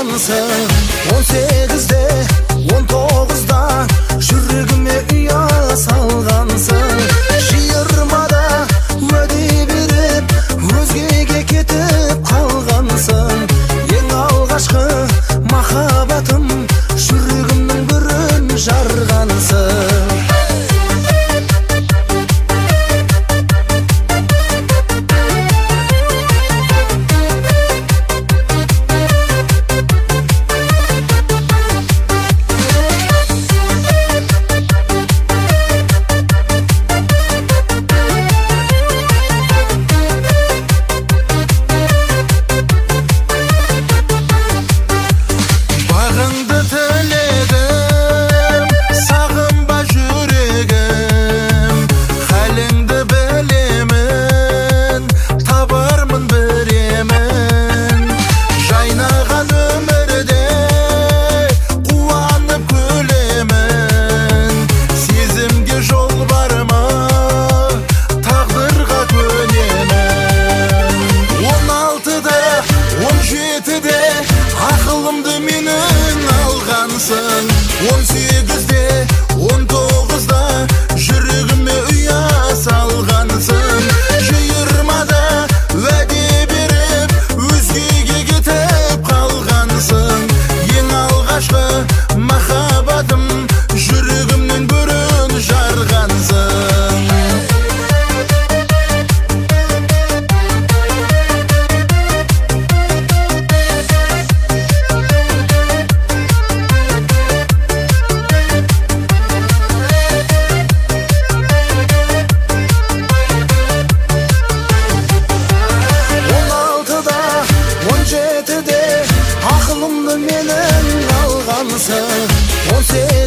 алғансың. 18-де 19-да жүрегіме ұя салғансың. 20-да уәде беріп өзгеге кетіп қалғансың. Ең алғашқы махаббатым жүрегімнің бүрін жарғансың. Ақылымды менің алғансың. 18-де 19-да жүрегіме ұя салғансың. 20-да уәде беріп өзгеге кетіп қалғансың. Ең алғашқы махаббатым жүрегімнің бүрін жарғансың. Ақылымды менің алғансың.